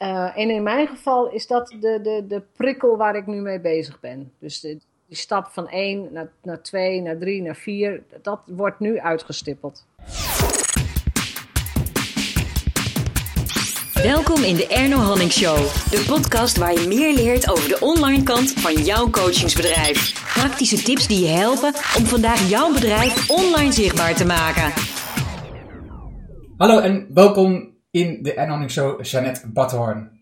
En in mijn geval is dat de prikkel waar ik nu mee bezig ben. Dus die stap van 1 naar 2, naar 3, naar 4, dat wordt nu uitgestippeld. Welkom in de Erno Hanning Show. De podcast waar je meer leert over de online kant van jouw coachingsbedrijf. Praktische tips die je helpen om vandaag jouw bedrijf online zichtbaar te maken. Hallo en welkom in de Erno Hanning Show, Jeannette Badhoorn.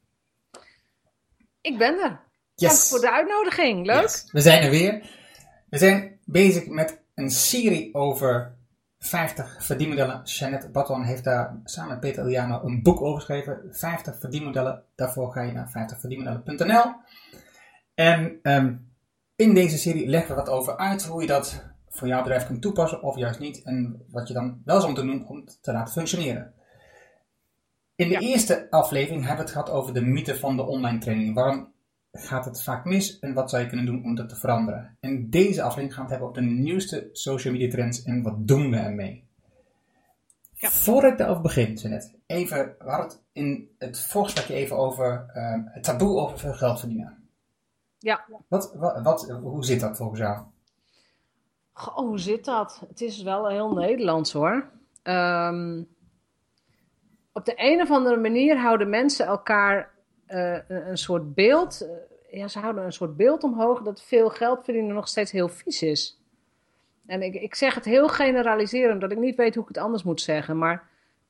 Ik ben er. Yes. Dank voor de uitnodiging. Leuk. Yes. We zijn er weer. We zijn bezig met een serie over 50 verdienmodellen. Jeannette Badhoorn heeft daar samen met Peter Iliano een boek over geschreven. 50 verdienmodellen. Daarvoor ga je naar 50verdienmodellen.nl. En in deze serie leggen we wat over uit hoe je dat voor jouw bedrijf kunt toepassen of juist niet. En wat je dan wel zou moeten doen om het te laten functioneren. In de eerste aflevering hebben we het gehad over de mythe van de online training. Waarom gaat het vaak mis en wat zou je kunnen doen om dat te veranderen? In deze aflevering gaan we het hebben over de nieuwste social media trends en wat doen we ermee. Ja. Voordat ik daarover begin, Jeannette, we hadden het in het voorgesprekje even over het taboe over veel geld verdienen. Ja. Hoe zit dat volgens jou? Hoe zit dat? Het is wel heel Nederlands hoor. Op de een of andere manier houden mensen elkaar een soort beeld. Ze houden een soort beeld omhoog dat veel geld verdienen nog steeds heel vies is. En ik zeg het heel generaliserend, omdat ik niet weet hoe ik het anders moet zeggen. Maar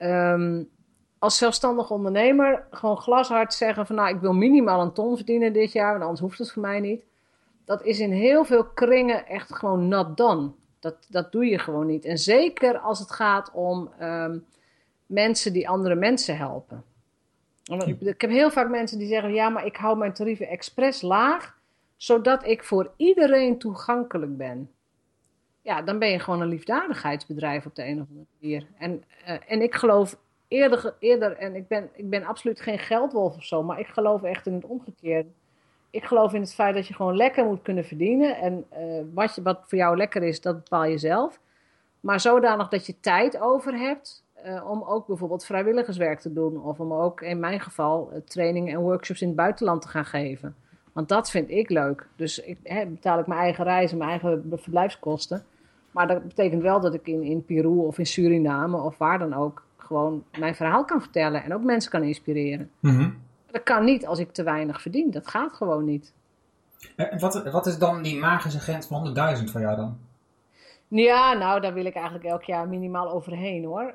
als zelfstandig ondernemer gewoon glashard zeggen van ik wil minimaal 1 ton verdienen dit jaar, want anders hoeft het voor mij niet. Dat is in heel veel kringen echt gewoon not done. Dat doe je gewoon niet. En zeker als het gaat om mensen die andere mensen helpen. Ik heb heel vaak mensen die zeggen, ja, maar ik hou mijn tarieven expres laag, zodat ik voor iedereen toegankelijk ben. Ja, dan ben je gewoon een liefdadigheidsbedrijf op de een of andere manier. En ik geloof eerder en ik ben absoluut geen geldwolf of zo, maar ik geloof echt in het omgekeerde. Ik geloof in het feit dat je gewoon lekker moet kunnen verdienen. En wat voor jou lekker is, dat bepaal je zelf. Maar zodanig dat je tijd over hebt om ook bijvoorbeeld vrijwilligerswerk te doen. Of om ook in mijn geval trainingen en workshops in het buitenland te gaan geven. Want dat vind ik leuk. Dus betaal ik mijn eigen reizen, mijn eigen verblijfskosten. Maar dat betekent wel dat ik in Peru of in Suriname of waar dan ook gewoon mijn verhaal kan vertellen. En ook mensen kan inspireren. Mm-hmm. Dat kan niet als ik te weinig verdien. Dat gaat gewoon niet. Wat is dan die magische grens van 100.000 voor jou dan? Ja, nou, daar wil ik eigenlijk elk jaar minimaal overheen hoor.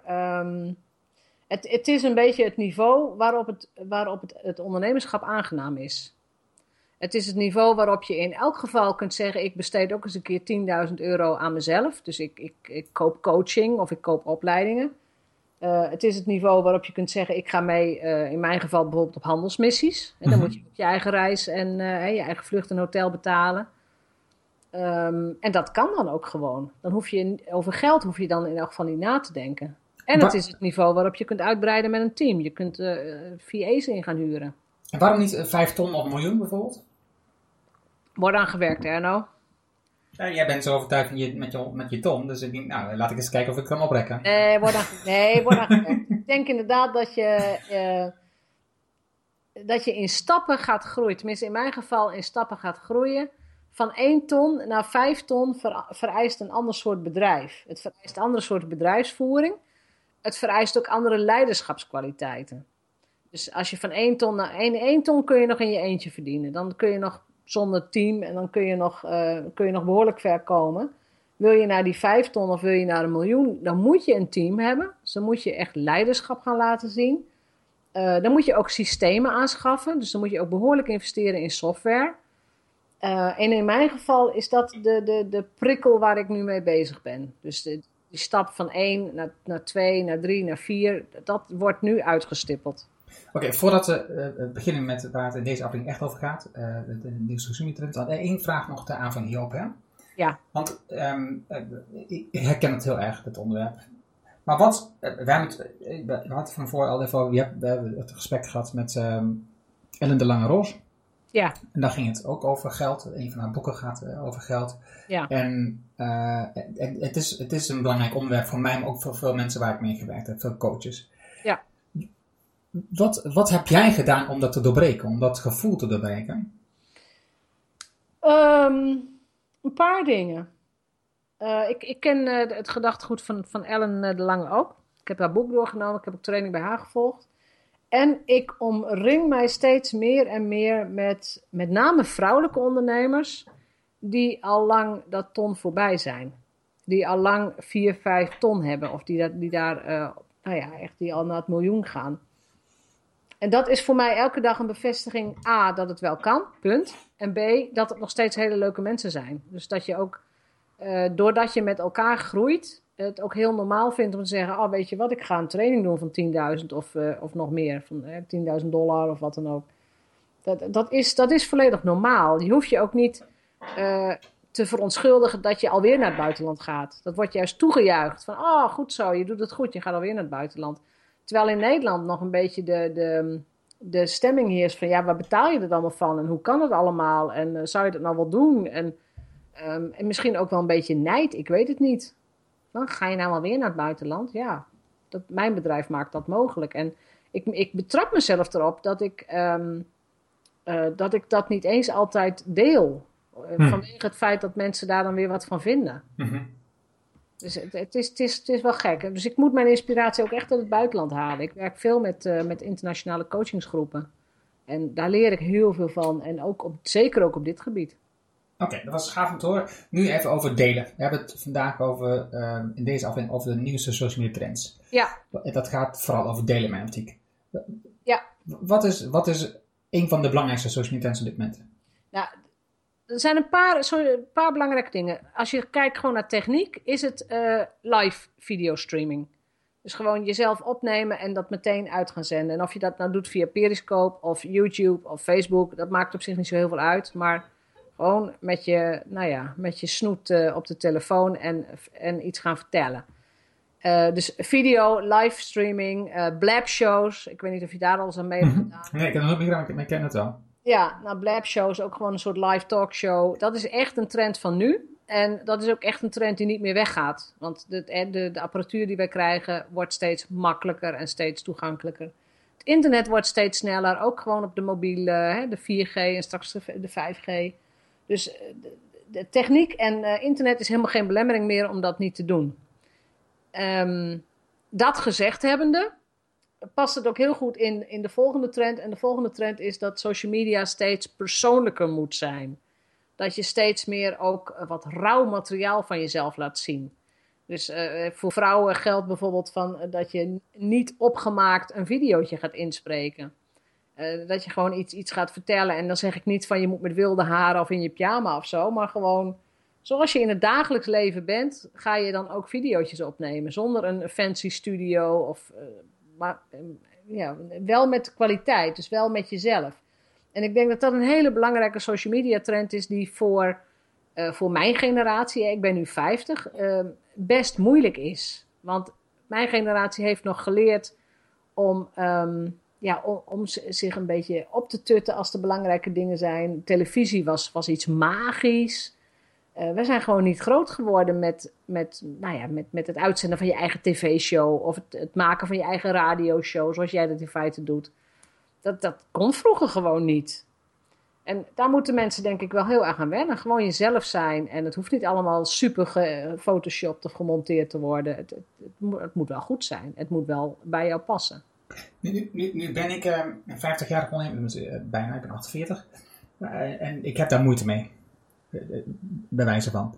Het is een beetje het niveau waarop het ondernemerschap aangenaam is. Het is het niveau waarop je in elk geval kunt zeggen, ik besteed ook eens een keer 10.000 euro aan mezelf. Dus ik koop coaching of ik koop opleidingen. Het is het niveau waarop je kunt zeggen, ik ga mee, in mijn geval bijvoorbeeld op handelsmissies. En dan moet je je eigen reis en je eigen vlucht en hotel betalen. En dat kan dan ook gewoon. Dan over geld hoef je dan in elk geval niet na te denken. En het is het niveau waarop je kunt uitbreiden met een team. Je kunt VA's in gaan huren. En waarom niet 5 ton of 1 miljoen bijvoorbeeld? Wordt aan gewerkt, Erno. Ja, jij bent zo overtuigd met je ton, dus ik denk, laat ik eens kijken of ik kan oprekken. Wordt aan gewerkt. Ik denk inderdaad dat je in stappen gaat groeien. Tenminste, in mijn geval in stappen gaat groeien. Van 1 ton naar 5 ton vereist een ander soort bedrijf. Het vereist een andere soort bedrijfsvoering. Het vereist ook andere leiderschapskwaliteiten. Dus als je van 1 ton naar 1 ton kun je nog in je eentje verdienen. Dan kun je nog zonder team en dan kun je nog behoorlijk ver komen. Wil je naar die 5 ton of wil je naar 1 miljoen, dan moet je een team hebben. Dus dan moet je echt leiderschap gaan laten zien. Dan moet je ook systemen aanschaffen. Dus dan moet je ook behoorlijk investeren in software. En in mijn geval is dat de prikkel waar ik nu mee bezig ben. Dus die stap van 1 naar 2, naar 3, naar 4, dat wordt nu uitgestippeld. Oké, voordat we beginnen met waar het in deze aflevering echt over gaat, de nieuwste consumertrend, dan 1 vraag nog ter aanvang hierop, hè? Ja. Want ik herken het heel erg, dit onderwerp. Maar we hadden van voor al even over, we hebben het gesprek gehad met Ellen de Lange-Ros. Ja. En daar ging het ook over geld. Een van haar boeken gaat over geld. Ja. En het is een belangrijk onderwerp voor mij, maar ook voor veel mensen waar ik mee gewerkt heb, veel coaches. Ja. Wat heb jij gedaan om dat te doorbreken, om dat gevoel te doorbreken? Een paar dingen. Ik ken het gedachtegoed van Ellen de Lange ook. Ik heb haar boek doorgenomen, ik heb ook training bij haar gevolgd. En ik omring mij steeds meer en meer met name vrouwelijke ondernemers die al lang dat ton voorbij zijn. Die al lang 4, 5 ton hebben of die al naar het miljoen gaan. En dat is voor mij elke dag een bevestiging A, dat het wel kan, punt. En B, dat het nog steeds hele leuke mensen zijn. Dus dat je ook, doordat je met elkaar groeit, het ook heel normaal vindt om te zeggen, oh weet je wat, ik ga een training doen van 10.000 of nog meer, van $10.000 of wat dan ook. Dat is volledig normaal. Je hoeft je ook niet te verontschuldigen dat je alweer naar het buitenland gaat. Dat wordt juist toegejuicht. Van, oh goed zo, je doet het goed, je gaat alweer naar het buitenland. Terwijl in Nederland nog een beetje de stemming heerst van, ja, waar betaal je het allemaal van? En hoe kan het allemaal? En zou je dat nou wel doen? En misschien ook wel een beetje nijd, ik weet het niet. Dan ga je nou alweer naar het buitenland? Ja, mijn bedrijf maakt dat mogelijk. En ik betrap mezelf erop dat ik dat niet eens altijd deel. Vanwege het feit dat mensen daar dan weer wat van vinden. Mm-hmm. Dus het is wel gek. Hè? Dus ik moet mijn inspiratie ook echt uit het buitenland halen. Ik werk veel met internationale coachingsgroepen. En daar leer ik heel veel van. En ook zeker ook op dit gebied. Oké, dat was gaaf om te horen. Nu even over delen. We hebben het vandaag in deze aflevering over de nieuwste social media trends. Ja. Dat gaat vooral over delen in mijn optiek. Ja. Wat is een van de belangrijkste social media trends op dit moment? Nou, er zijn een paar belangrijke dingen. Als je kijkt gewoon naar techniek, is het live videostreaming. Dus gewoon jezelf opnemen en dat meteen uit gaan zenden. En of je dat nou doet via Periscope of YouTube of Facebook, dat maakt op zich niet zo heel veel uit. Maar gewoon met je snoet op de telefoon en iets gaan vertellen. Dus video, livestreaming, blab-shows. Ik weet niet of je daar al eens aan mee hebt gedaan. Nee, ik heb het nog niet gedaan, maar ik ken het wel. Ja, nou blab-shows, ook gewoon een soort live talkshow. Dat is echt een trend van nu. En dat is ook echt een trend die niet meer weggaat. Want de apparatuur die wij krijgen wordt steeds makkelijker en steeds toegankelijker. Het internet wordt steeds sneller, ook gewoon op de mobiele, de 4G en straks de 5G. Dus de techniek en internet is helemaal geen belemmering meer om dat niet te doen. Dat gezegd hebbende, past het ook heel goed in de volgende trend. En de volgende trend is dat social media steeds persoonlijker moet zijn. Dat je steeds meer ook wat rauw materiaal van jezelf laat zien. Dus voor vrouwen geldt bijvoorbeeld dat je niet opgemaakt een videootje gaat inspreken. Dat je gewoon iets gaat vertellen. En dan zeg ik niet van je moet met wilde haren of in je pyjama of zo. Maar gewoon zoals je in het dagelijks leven bent, ga je dan ook videootjes opnemen. Zonder een fancy studio. Maar wel met kwaliteit. Dus wel met jezelf. En ik denk dat dat een hele belangrijke social media trend is die voor mijn generatie, ik ben nu 50, best moeilijk is. Want mijn generatie heeft nog geleerd om zich een beetje op te tutten als er belangrijke dingen zijn. Televisie was iets magisch. We zijn gewoon niet groot geworden met het uitzenden van je eigen tv-show of het maken van je eigen radioshow, zoals jij dat in feite doet. Dat kon vroeger gewoon niet. En daar moeten mensen denk ik wel heel erg aan wennen. Gewoon jezelf zijn. En het hoeft niet allemaal super gefotoshopt of gemonteerd te worden. Het moet wel goed zijn. Het moet wel bij jou passen. Nu ben ik 50 jaar ondernemer, bijna, ik ben 48. En ik heb daar moeite mee. Bij wijze van.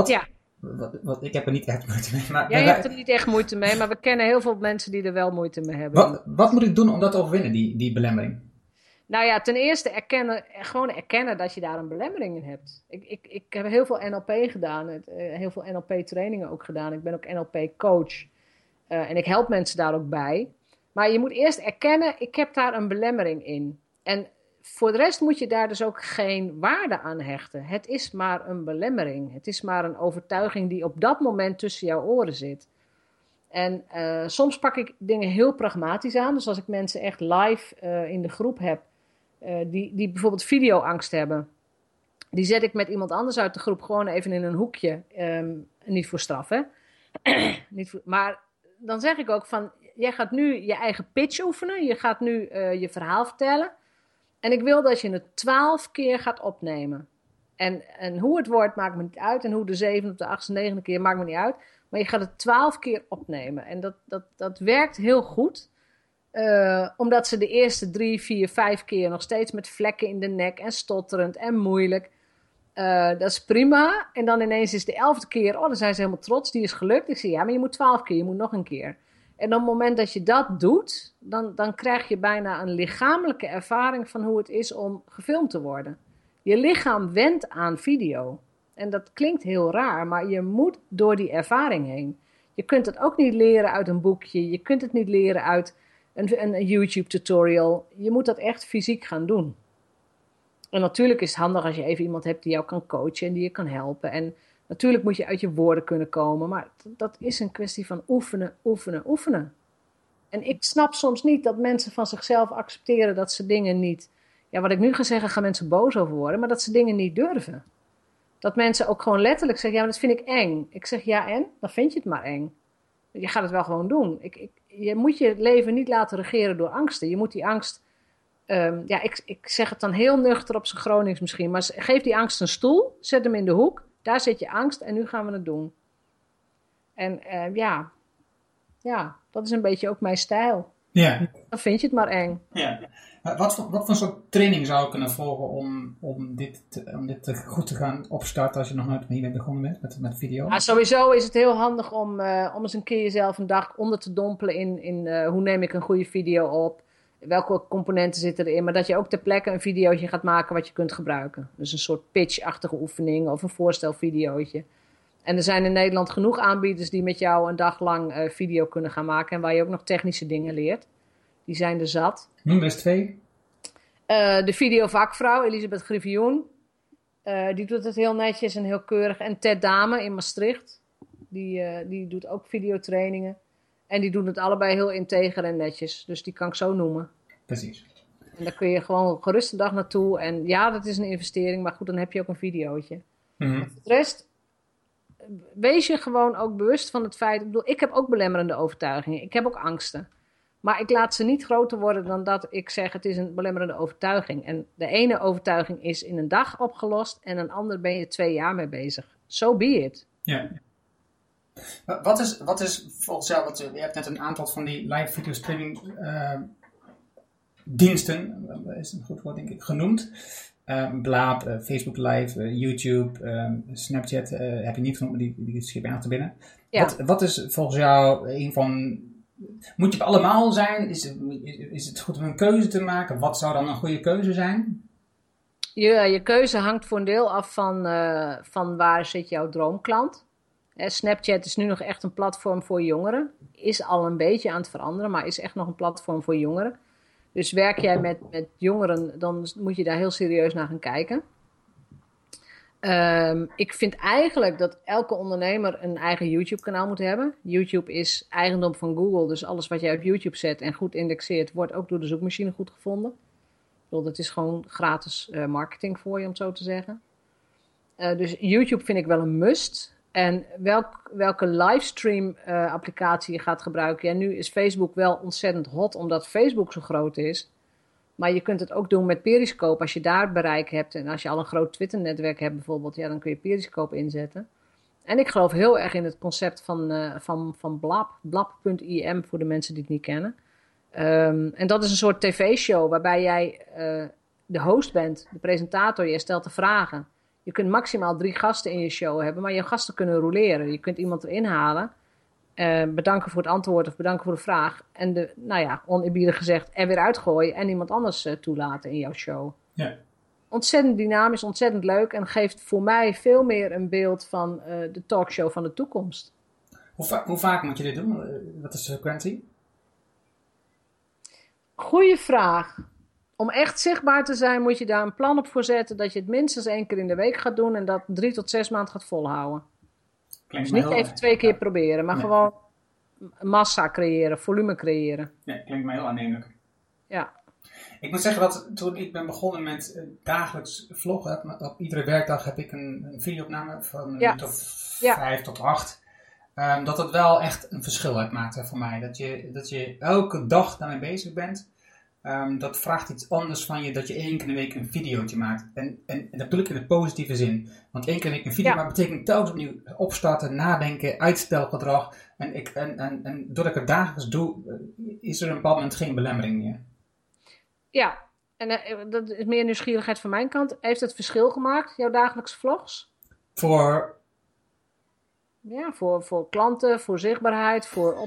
Ik heb er niet echt moeite mee. Maar jij hebt er niet echt moeite mee, maar we kennen heel veel mensen die er wel moeite mee hebben. Wat moet ik doen om dat te overwinnen, die belemmering? Nou ja, ten eerste erkennen dat je daar een belemmering in hebt. Ik heb heel veel NLP gedaan, heel veel NLP-trainingen ook gedaan. Ik ben ook NLP-coach en ik help mensen daar ook bij. Maar je moet eerst erkennen, ik heb daar een belemmering in. En voor de rest moet je daar dus ook geen waarde aan hechten. Het is maar een belemmering. Het is maar een overtuiging die op dat moment tussen jouw oren zit. En soms pak ik dingen heel pragmatisch aan. Dus als ik mensen echt live in de groep heb, die bijvoorbeeld videoangst hebben, die zet ik met iemand anders uit de groep gewoon even in een hoekje. Niet voor straf, hè? Maar dan zeg ik ook van, jij gaat nu je eigen pitch oefenen. Je gaat nu je verhaal vertellen. En ik wil dat je het 12 keer gaat opnemen. En hoe het wordt maakt me niet uit. En hoe de 7e of de 8e, 9e keer maakt me niet uit. Maar je gaat het 12 keer opnemen. En dat werkt heel goed. Omdat ze de eerste 3, 4, 5 keer nog steeds met vlekken in de nek. En stotterend en moeilijk. Dat is prima. En dan ineens is de 11e keer. Dan zijn ze helemaal trots. Die is gelukt. Ik zeg ja, maar je moet 12 keer. Je moet nog een keer. En op het moment dat je dat doet. Dan krijg je bijna een lichamelijke ervaring van hoe het is om gefilmd te worden. Je lichaam wendt aan video. En dat klinkt heel raar, maar je moet door die ervaring heen. Je kunt het ook niet leren uit een boekje. Je kunt het niet leren uit een YouTube tutorial. Je moet dat echt fysiek gaan doen. En natuurlijk is het handig als je even iemand hebt die jou kan coachen en die je kan helpen. En natuurlijk moet je uit je woorden kunnen komen. Maar dat is een kwestie van oefenen, oefenen, oefenen. En ik snap soms niet dat mensen van zichzelf accepteren dat ze dingen niet... Ja, wat ik nu ga zeggen, gaan mensen boos over worden. Maar dat ze dingen niet durven. Dat mensen ook gewoon letterlijk zeggen, ja, maar dat vind ik eng. Ik zeg, ja en? Dan vind je het maar eng. Je gaat het wel gewoon doen. Je moet je leven niet laten regeren door angsten. Je moet die angst... ik zeg het dan heel nuchter op zijn Gronings misschien. Maar geef die angst een stoel. Zet hem in de hoek. Daar zit je angst en nu gaan we het doen. En dat is een beetje ook mijn stijl. Ja. Dan vind je het maar eng. Ja. Wat voor soort training zou je kunnen volgen om dit goed te gaan opstarten als je nog nooit hiermee begonnen bent met video? Ja, sowieso is het heel handig om eens een keer jezelf een dag onder te dompelen in hoe neem ik een goede video op. Welke componenten zitten erin. Maar dat je ook ter plekke een videootje gaat maken wat je kunt gebruiken. Dus een soort pitch-achtige oefening of een voorstelvideootje. En er zijn in Nederland genoeg aanbieders die met jou een dag lang video kunnen gaan maken. En waar je ook nog technische dingen leert. Die zijn er zat. Noem eens 2. De videovakvrouw, Elisabeth Griffioen. Die doet het heel netjes en heel keurig. En Ted Dame in Maastricht. Die doet ook videotrainingen. En die doen het allebei heel integer en netjes. Dus die kan ik zo noemen. Precies. En daar kun je gewoon gerust een dag naartoe. En ja, dat is een investering. Maar goed, dan heb je ook een videootje. Mm-hmm. Voor de rest, wees je gewoon ook bewust van het feit. Ik heb ook belemmerende overtuigingen. Ik heb ook angsten. Maar ik laat ze niet groter worden dan dat ik zeg het is een belemmerende overtuiging. En de ene overtuiging is in een dag opgelost. En een ander ben je 2 jaar mee bezig. So be it. Ja. Wat is volgens jou, je hebt net een aantal van die live video streaming diensten, is een goed woord denk ik, genoemd. Blaap, Facebook Live, YouTube, Snapchat heb je niet genoemd, maar die schiet bijna te binnen. Ja. Wat is volgens jou een van... Moet je allemaal zijn? Is het goed om een keuze te maken? Wat zou dan een goede keuze zijn? Je keuze hangt voor een deel af van waar zit jouw droomklant. Snapchat is nu nog echt een platform voor jongeren. Is al een beetje aan het veranderen, maar is echt nog een platform voor jongeren. Dus werk jij met jongeren, dan moet je daar heel serieus naar gaan kijken. Ik vind eigenlijk dat elke ondernemer een eigen YouTube-kanaal moet hebben. YouTube is eigendom van Google, dus alles wat jij op YouTube zet en goed indexeert, wordt ook door de zoekmachine goed gevonden. Dat is gewoon gratis marketing voor je, om het zo te zeggen. Dus YouTube vind ik wel een must. En welke livestream applicatie je gaat gebruiken. Ja, nu is Facebook wel ontzettend hot, omdat Facebook zo groot is. Maar je kunt het ook doen met Periscope. Als je daar bereik hebt en als je al een groot Twitter-netwerk hebt bijvoorbeeld, ja, dan kun je Periscope inzetten. En ik geloof heel erg in het concept van Blab. Blab.im voor de mensen die het niet kennen. En dat is een soort tv-show waarbij jij de host bent, de presentator, je stelt de vragen. Je kunt maximaal 3 gasten in je show hebben, maar je gasten kunnen roleren. Je kunt iemand erin halen, bedanken voor het antwoord of bedanken voor de vraag. En oneerbiedig gezegd, er weer uitgooien en iemand anders toelaten in jouw show. Ja. Ontzettend dynamisch, ontzettend leuk en geeft voor mij veel meer een beeld van de talkshow van de toekomst. Hoe vaak moet je dit doen? Wat is de frequentie? Goeie vraag. Om echt zichtbaar te zijn moet je daar een plan op voor zetten dat je het minstens 1 keer in de week gaat doen en dat 3 tot 6 maanden gaat volhouden. Dus niet even 2 keer proberen, maar gewoon massa creëren, volume creëren. Ja, klinkt me heel aannemelijk. Ja. Ik moet zeggen dat toen ik ben begonnen met dagelijks vloggen, op iedere werkdag heb ik een videoopname van 5 tot 8. dat het wel echt een verschil uitmaakt voor mij. Dat je elke dag daarmee bezig bent. Dat vraagt iets anders van je, dat je 1 keer in de week een videootje maakt. En dat bedoel ik in de positieve zin. Want 1 keer in de week een video maken betekent telkens opnieuw opstarten, nadenken, uitstelgedrag. En doordat ik het dagelijks doe, is er op een bepaald moment geen belemmering meer. Ja, en dat is meer nieuwsgierigheid van mijn kant. Heeft het verschil gemaakt, jouw dagelijkse vlogs? Voor klanten, voor zichtbaarheid, voor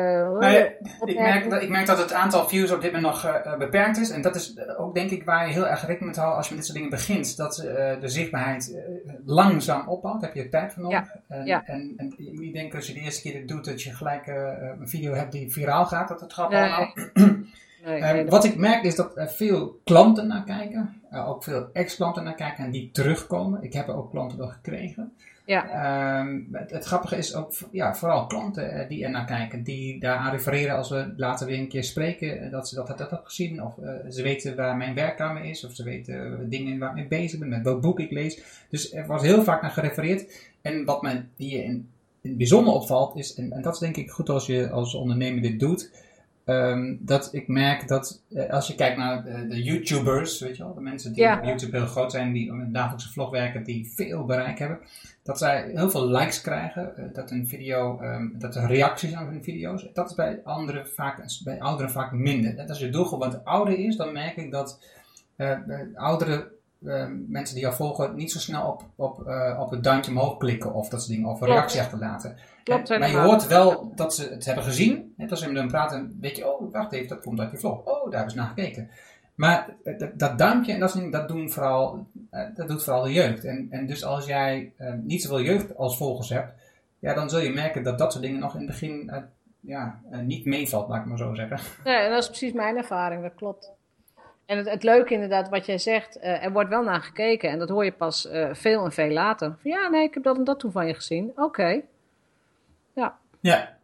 ik merk dat het aantal views op dit moment nog beperkt is. En dat is ook denk ik waar je heel erg rekening mee houdt als je met dit soort dingen begint. Dat de zichtbaarheid langzaam opbouwt. Daar heb je tijd voor nodig. En niet denken als je de eerste keer dit doet dat je gelijk een video hebt die viraal gaat. Dat het gaat allemaal. Wat ik merk is dat er veel klanten naar kijken. Ook veel ex-klanten naar kijken en die terugkomen. Ik heb er ook klanten door gekregen. Ja. Het grappige is ook vooral klanten die er naar kijken, die daaraan refereren als we later weer een keer spreken, dat ze dat hebben gezien, of ze weten waar mijn werkkamer is, of ze weten dingen waar ik mee bezig ben, met welk boek ik lees. Dus er wordt heel vaak naar gerefereerd. En wat mij hier in het bijzonder opvalt is, en dat is denk ik goed als je als ondernemer dit doet, dat ik merk dat als je kijkt naar de YouTubers, weet je wel, de mensen die op YouTube heel groot zijn, die op een dagelijkse vlog werken, die veel bereik hebben, dat zij heel veel likes krijgen, dat een video, dat er reacties zijn op hun video's. Dat is bij ouderen vaak minder. En als je doelgroep wat ouder is, dan merk ik dat oudere mensen die jou volgen niet zo snel op het duimpje omhoog klikken of dat soort dingen, of een reactie achterlaten. Maar je hoort wel dat ze het hebben gezien. Als ze met hem praten, weet je, oh, wacht even, dat komt uit je vlog. Oh, daar hebben ze naar gekeken. Maar dat duimpje en dat soort dingen, dat doet vooral de jeugd. En dus als jij niet zoveel jeugd als volgers hebt, dan zul je merken dat soort dingen nog in het begin niet meevalt, laat ik maar zo zeggen. Ja, en dat is precies mijn ervaring, dat klopt. En het leuke inderdaad, wat jij zegt, er wordt wel naar gekeken. En dat hoor je pas veel en veel later. Van, ja, nee, ik heb dat en dat toen van je gezien. Oké. Ja.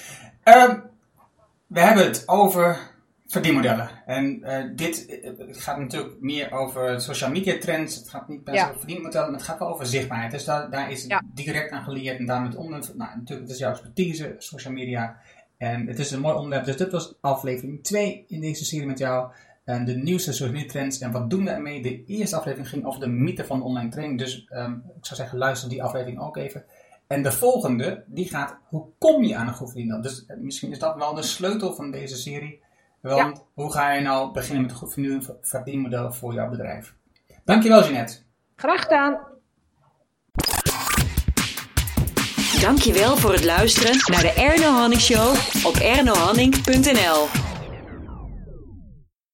We hebben het over verdienmodellen. En dit gaat natuurlijk meer over social media trends. Het gaat niet per se over verdienmodellen, maar het gaat wel over zichtbaarheid. Dus daar is direct aan geleerd. En daarmee natuurlijk, het is jouw expertise, social media. En het is een mooi onderwerp. Dus dit was aflevering 2 in deze serie met jou. En de nieuwste social media trends. En wat doen we ermee? De eerste aflevering ging over de mythe van online training. Dus ik zou zeggen, luister die aflevering ook even. En de volgende, die gaat, hoe kom je aan een goed verdienmodel? Dus misschien is dat wel de sleutel van deze serie. Want hoe ga je nou beginnen met een goed verdienmodel voor jouw bedrijf? Dankjewel, Jeanette. Graag gedaan. Dankjewel voor het luisteren naar de Erno Hanning Show op ernohanning.nl.